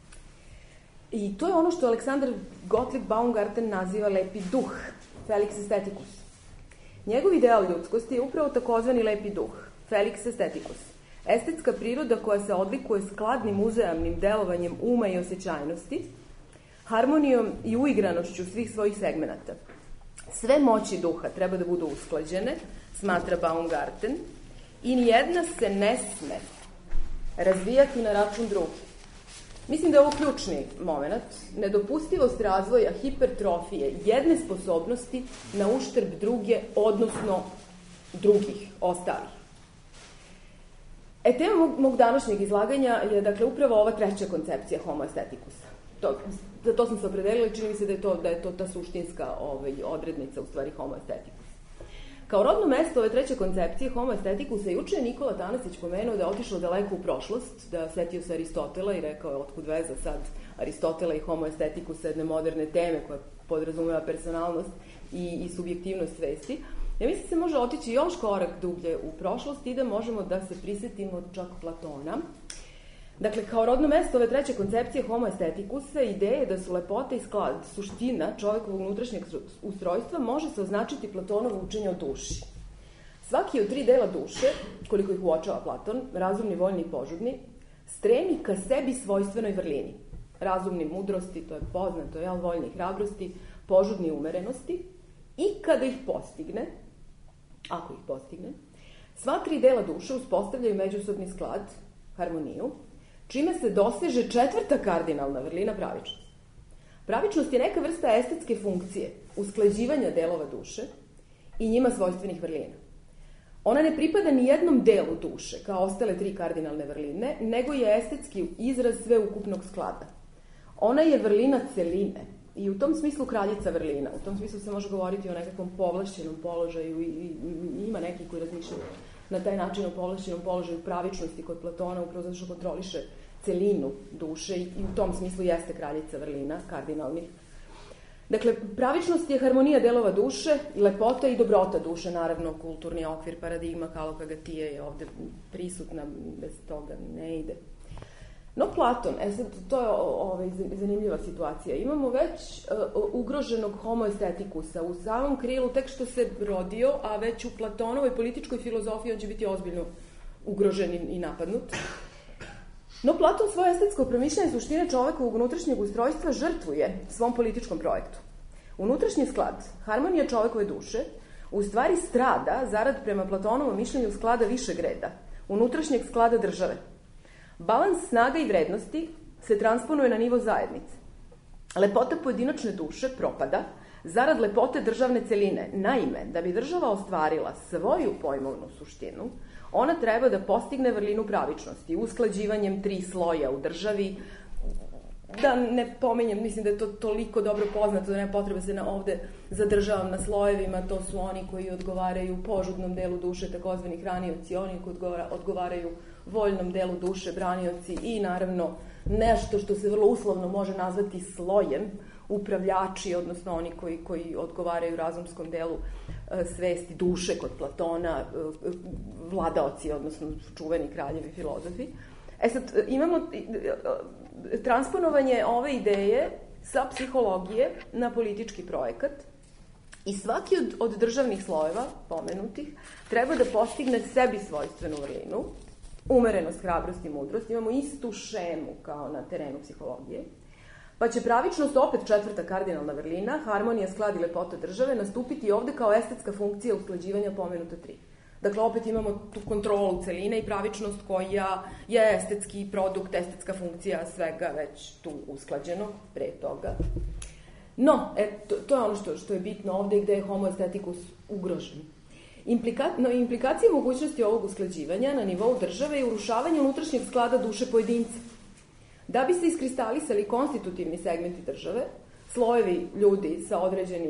I to je ono što Aleksandar Gottlieb Baumgarten naziva lepi duh, Felix aestheticus. Njegov ideal ljudskosti je upravo takozvani lepi duh, Felix aestheticus. Estetska priroda koja se odlikuje skladnim uzajamnim delovanjem uma i osjećajnosti, harmonijom i uigranošću svih svojih segmenata. Sve moći duha treba da budu usklađene, smatra Baumgarten, i nijedna se ne sme razvijati na račun drugih. Mislim da je ovo ključni moment, nedopustivost razvoja hipertrofije jedne sposobnosti na uštrb druge, odnosno drugih, ostalih. Tema mog današnjeg izlaganja je, dakle, upravo ova treća koncepcija homo esteticusa. Za to sam se opredelila i čini mi se da je to ta suštinska odrednica, u stvari, homo estetikus. Kao rodno mesto ove treće koncepcije homo esteticusa juče je Nikola Tanasić pomenuo da je otišao daleko u prošlost, da setio se Aristotela i rekao je otkud veza sad Aristotela i homo esteticusa, jedne moderne teme koja podrazumeva personalnost i subjektivnost svesti. Ja mislim da se može otići još korak dublje u prošlost i da možemo da se prisetimo čak Platona. Dakle, kao rodno mesto ove treće koncepcije homo esteticusa, ideje da su lepota i sklad suština čovekovog unutrašnjeg ustrojstva može se označiti Platonovo učenje o duši. Svaki od 3 dela duše, koliko ih uočava Platon, razumni, voljni i požudni, stremi ka sebi svojstvenoj vrlini. Razumni mudrosti, to je poznato, voljni i hrabrosti, požudni umerenosti, i kada ih postigne, ako ih postigne, sva 3 dela duše uspostavljaju međusobni sklad, harmoniju, čime se doseže 4. kardinalna vrlina, pravičnost. Pravičnost je neka vrsta estetske funkcije, usklađivanja delova duše i njima svojstvenih vrlina. Ona ne pripada ni jednom delu duše, kao ostale 3 kardinalne vrline, nego je estetski izraz sveukupnog sklada. Ona je vrlina celine i u tom smislu kraljica vrlina. U tom smislu se može govoriti o nekakvom povlašćenom položaju i ima neki koji razmišljaju na taj način o povlašćenom položaju pravičnosti kod Platona, upravo zato što kontroliše celinu duše i u tom smislu jeste kraljica vrlina, kardinalnih. Dakle, pravičnost je harmonija delova duše, lepota i dobrota duše, naravno kulturni okvir, paradigma Kalokagatije je ovde prisutna, bez toga ne ide. No Platon, sad to je zanimljiva situacija, imamo već ugroženog homo esteticusa u samom krilu, tek što se rodio, a već u Platonovoj političkoj filozofiji on će biti ozbiljno ugrožen i napadnut. No Platon svoje estetsko promišljanje suštine čovekovog unutrašnjeg ustrojstva žrtvuje svom političkom projektu. Unutrašnji sklad, harmonija čovekove duše, u stvari strada zarad prema Platonovom mišljenju sklada višeg reda, unutrašnjeg sklada države. Balans snaga i vrednosti se transponuje na nivo zajednice. Lepota pojedinačne duše propada zarad lepote državne celine. Naime, da bi država ostvarila svoju pojmovnu suštinu, ona treba da postigne vrlinu pravičnosti, usklađivanjem 3 sloja u državi, Da ne pominjem, mislim da je to toliko dobro poznato da nema potrebe se ovde zadržavam na slojevima, to su oni koji odgovaraju požudnom delu duše, takozvani hranioci, oni koji odgovaraju voljnom delu duše, branioci i naravno nešto što se vrlo uslovno može nazvati slojem, upravljači, odnosno oni koji odgovaraju razumskom delu svesti duše kod Platona, vladaoci, odnosno čuveni kraljevi filozofi. Sad, imamo transponovanje ove ideje sa psihologije na politički projekat i svaki od državnih slojeva, pomenutih, treba da postigne sebi svojstvenu vrlinu, umerenost, hrabrost i mudrost. Imamo istu šemu kao na terenu psihologije. Pa će pravičnost, opet četvrta kardinalna vrlina, harmonija, sklad i lepota države, nastupiti ovde kao estetska funkcija usklađivanja pomenuta 3. Dakle, opet imamo tu kontrolu celine i pravičnost koja je estetski produkt, estetska funkcija svega već tu usklađeno pre toga. No, to je ono što je bitno ovde gde je homo aestheticus ugrožen. Implikacije mogućnosti ovog usklađivanja na nivou države je urušavanje unutrašnjeg sklada duše pojedinca. Da bi se iskristalisali konstitutivni segmenti države, slojevi ljudi sa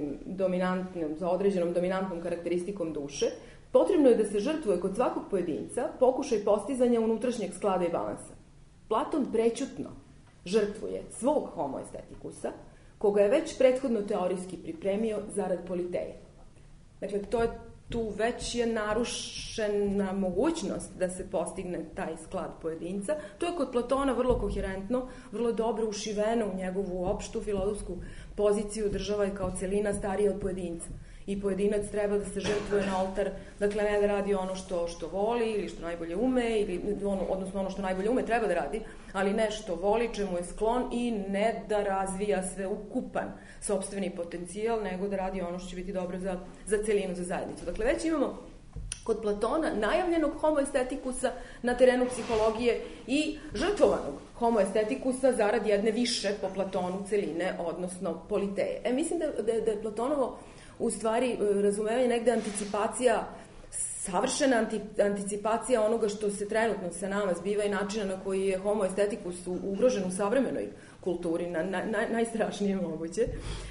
određenom dominantnom karakteristikom duše, potrebno je da se žrtvuje kod svakog pojedinca pokušaj postizanja unutrašnjeg sklada i balansa. Platon prećutno žrtvuje svog homo aesthetikusa, koga je već prethodno teorijski pripremio zarad politeje. Dakle, tu već je narušena mogućnost da se postigne taj sklad pojedinca. To je kod Platona vrlo koherentno, vrlo dobro ušiveno u njegovu opštu filozofsku poziciju. Država je kao celina starija od pojedinca. I pojedinac treba da se žrtvuje na oltar, dakle ne da radi ono što voli ili što najbolje ume, odnosno ono što najbolje ume treba da radi, ali ne što voli, čemu je sklon i ne da razvija sveukupan sopstveni potencijal, nego da radi ono što će biti dobro za celinu, za zajednicu. Dakle, već imamo kod Platona najavljenog homo aesthetikusa na terenu psihologije i žrtvovanog homo aesthetikusa zarad jedne više po Platonu celine, odnosno politeje. Mislim da je Platonovo u stvari razumevanje negde anticipacija, savršena anticipacija onoga što se trenutno sa nama zbiva i načina na koji je homo aestheticus ugrožen u savremenoj kulturi, najstrašnije moguće.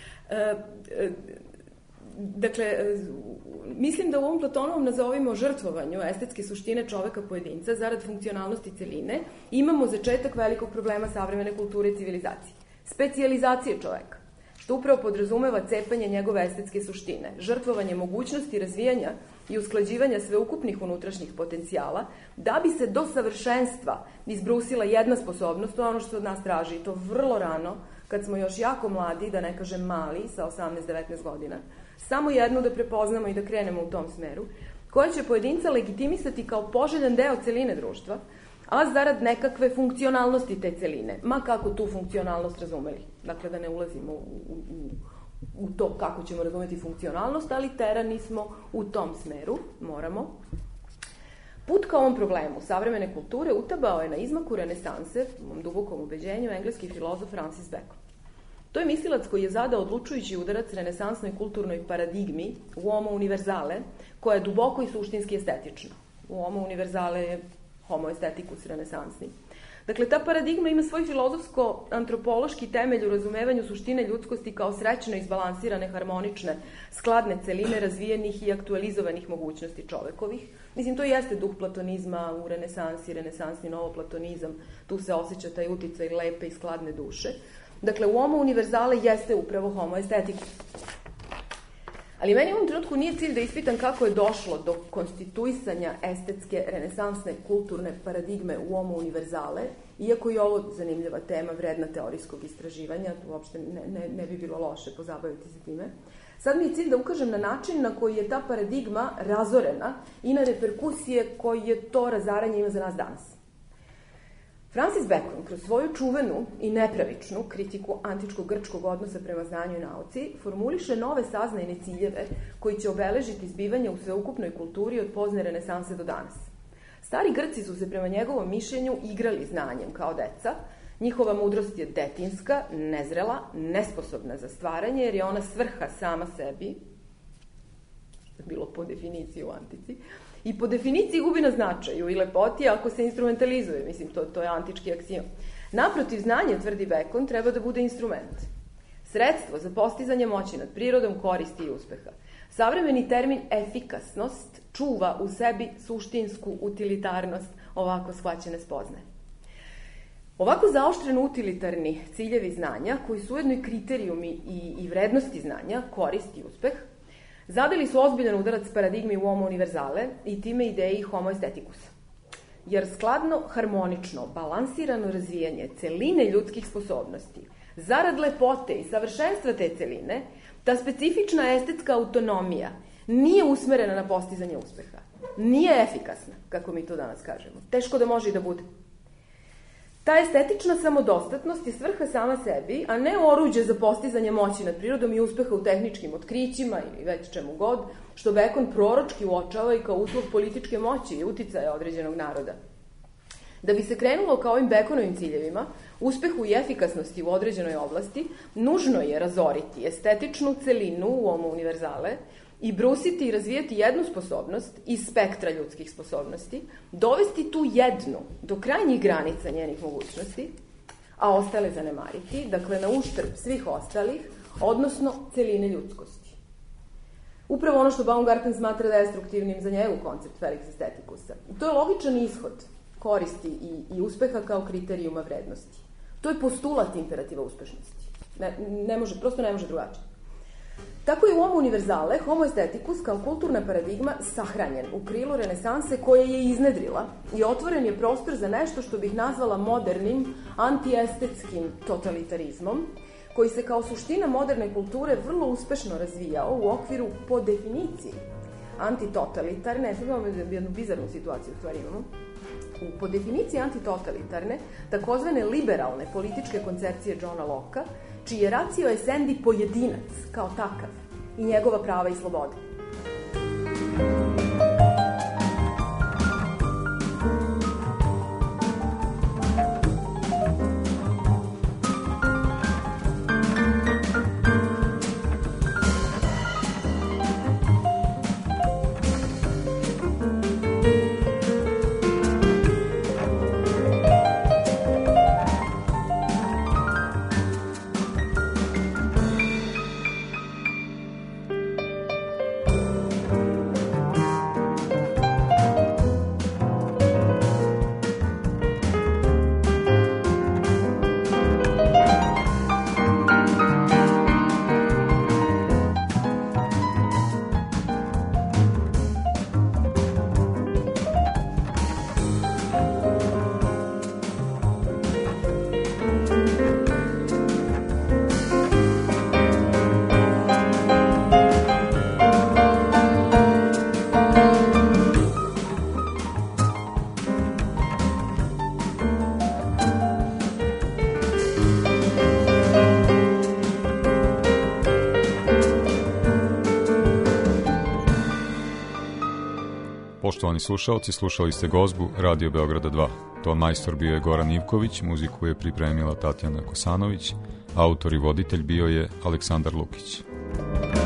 Dakle, mislim da u ovom Platonovom nazovimo žrtvovanju estetske suštine čoveka pojedinca zarad funkcionalnosti celine imamo začetak velikog problema savremene kulture i civilizacije. Specijalizacije čoveka, što upravo podrazumeva cepanje njegove estetske suštine, žrtvovanje mogućnosti razvijanja i usklađivanja sveukupnih unutrašnjih potencijala, da bi se do savršenstva izbrusila jedna sposobnost, to je ono što od nas traži, i to vrlo rano, kad smo još jako mladi, da ne kažem mali, sa 18-19 godina, samo jednu da prepoznamo i da krenemo u tom smeru, koja će pojedinca legitimisati kao poželjan deo celine društva, a zarad nekakve funkcionalnosti te celine, ma kako tu funkcionalnost razumeli. Dakle, da ne ulazimo u to kako ćemo razumeti funkcionalnost, ali terani smo u tom smeru, moramo. Put ka ovom problemu savremene kulture utabao je na izmaku renesanse, u mom dubokom ubeđenju, engleski filozof Francis Bacon. To je mislilac koji je zadao odlučujući udarac renesansnoj kulturnoj paradigmi uomo univerzale, koja je duboko i suštinski estetična. Uomo univerzale je homo aestheticus renesansni. Dakle, ta paradigma ima svoj filozofsko-antropološki temelj u razumevanju suštine ljudskosti kao srećno izbalansirane, harmonične, skladne celine razvijenih i aktualizovanih mogućnosti čovekovih. Mislim, to jeste duh platonizma u renesansi, renesansni novoplatonizam. Tu se osjeća taj uticaj lepe i skladne duše. Dakle, u homo univerzale jeste upravo homo aestheticus. Ali meni u ovom trenutku nije cilj da ispitam kako je došlo do konstituisanja estetske, renesansne, kulturne paradigme u homo univerzale, iako je ovo zanimljiva tema, vredna teorijskog istraživanja, uopšte ne bi bilo loše pozabaviti se time. Sad mi je cilj da ukažem na način na koji je ta paradigma razorena i na reperkusije koje to razaranje ima za nas danas. Francis Bacon, kroz svoju čuvenu i nepravičnu kritiku antičkog grčkog odnosa prema znanju i nauci, formuliše nove saznajne ciljeve koji će obeležiti zbivanje u sveukupnoj kulturi od pozne renesanse do danas. Stari Grci su se prema njegovom mišljenju igrali znanjem kao deca. Njihova mudrost je detinjska, nezrela, nesposobna za stvaranje, jer je ona svrha sama sebi, bilo po definiciji u antici, i po definiciji gubi na značaju i lepoti ako se instrumentalizuje. Mislim, to je antički aksijom. Naprotiv, znanje, tvrdi Bacon, treba da bude instrument. Sredstvo za postizanje moći nad prirodom, koristi i uspeha. Savremeni termin efikasnost čuva u sebi suštinsku utilitarnost ovako shvaćene spoznaje. Ovako zaoštreno utilitarni ciljevi znanja, koji su ujedno i kriterijumi i vrednosti znanja, korist i uspeh, zadali su ozbiljan udarac paradigmi homo univerzale i time ideji homo aestheticus. Jer skladno, harmonično, balansirano razvijanje celine ljudskih sposobnosti, zarad lepote i savršenstva te celine, ta specifična estetska autonomija nije usmerena na postizanje uspeha. Nije efikasna, kako mi to danas kažemo. Teško da može i da bude. Ta estetična samodostatnost je svrha sama sebi, a ne oruđe za postizanje moći nad prirodom i uspeha u tehničkim otkrićima ili već čemu god, što Bacon proročki uočava i kao uslov političke moći i uticaja određenog naroda. Da bi se krenulo kao ovim Baconovim ciljevima, uspehu i efikasnosti u određenoj oblasti, nužno je razoriti estetičnu celinu u homo univerzale i brusiti i razvijati jednu sposobnost iz spektra ljudskih sposobnosti, dovesti tu jednu do krajnjih granica njenih mogućnosti, a ostale zanemariti, dakle na uštrb svih ostalih, odnosno celine ljudskosti. Upravo ono što Baumgarten smatra destruktivnim za njegov koncept Felix Aestheticusa. To je logičan ishod koristi i uspeha kao kriterijuma vrednosti. To je postulat imperativa uspešnosti. Prosto ne može drugačije. Tako je u homo univerzale, homo aestheticus kao kulturna paradigma sahranjen u krilu renesanse koje je iznedrila i otvoren je prostor za nešto što bih nazvala modernim, antiestetskim totalitarizmom, koji se kao suština moderne kulture vrlo uspešno razvijao u okviru, po definiciji, antitotalitarne, sad imamo jednu bizarnu situaciju u stvari imamo, po definiciji antitotalitarne, takozvane liberalne političke koncepcije Johna Locke-a, čiji je ratio essendi pojedinac kao takav i njegova prava i slobode. Poštovani slušalci, slušali ste gozbu Radio Beograda 2. Ton majstor bio je Goran Ivković, muziku je pripremila Tatjana Kosanović, autor i voditelj bio je Aleksandar Lukić.